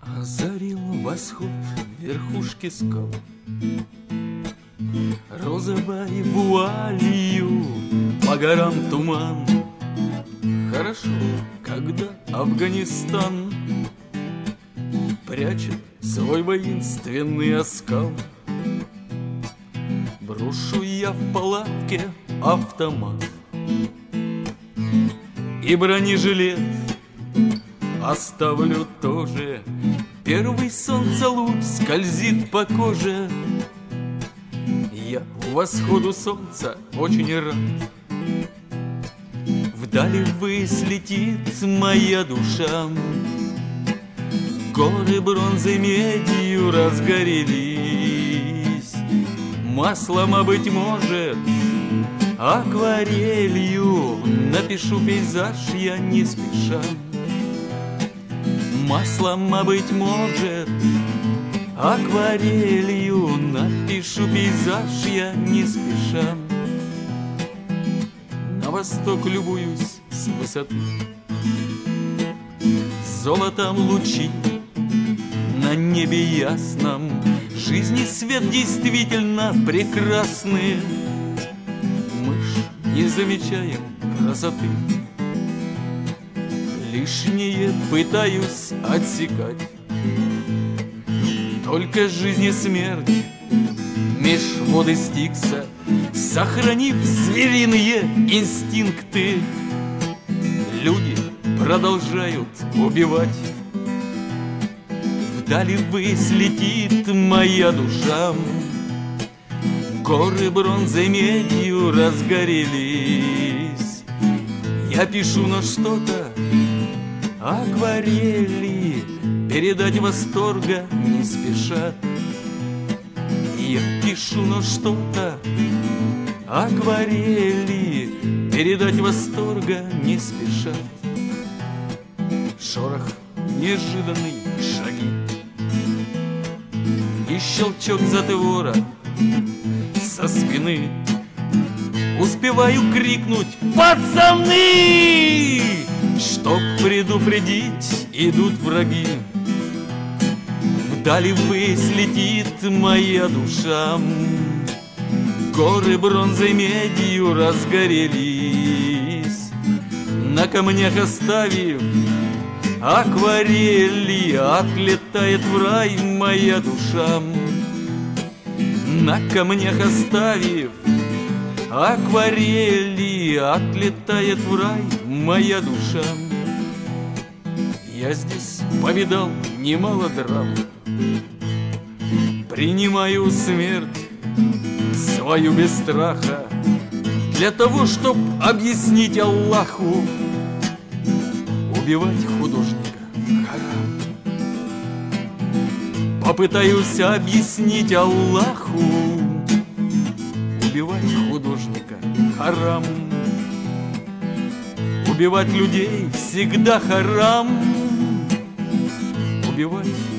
Озарил восход верхушки скал розовой вуалью, по горам туман. Хорошо, когда Афганистан прячет свой воинственный оскал. Брошу я в палатке автомат и бронежилет оставлю тоже. Первый солнце луч скользит по коже. Я восходу солнца очень рад. Вдали ввысь летит моя душа. Горы бронзой медью разгорелись. Маслом, а быть может, акварелью напишу пейзаж я не спеша. Маслом, а быть может, акварелью напишу пейзаж я не спеша. На восток любуюсь с высоты. Золотом лучи на небе ясном. Жизни свет действительно прекрасный. Мы ж не замечаем красоты. Лишнее пытаюсь отсекать. Только жизнь и смерть меж воды Стикса, сохранив звериные инстинкты, люди продолжают убивать. Вдали ввысь летит моя душа. Горы бронзой медью разгорелись. Я пишу, но что-то акварели передать восторга не спешат. Я пишу, но что-то акварели передать восторга не спешат. Шорох, неожиданный шаги и щелчок затвора со спины. Успеваю крикнуть: пацаны! Чтоб предупредить, идут враги. Вдали ввысь летит моя душа. Горы бронзой медью разгорелись. На камнях оставив акварели, отлетает в рай моя душа. На камнях оставив акварели, отлетает в рай моя душа. Я здесь повидал немало драм. Принимаю смерть свою без страха, для того, чтоб объяснить Аллаху: убивать художника харам. Попытаюсь объяснить Аллаху: убивать художника харам. Убивать людей всегда харам. Убивать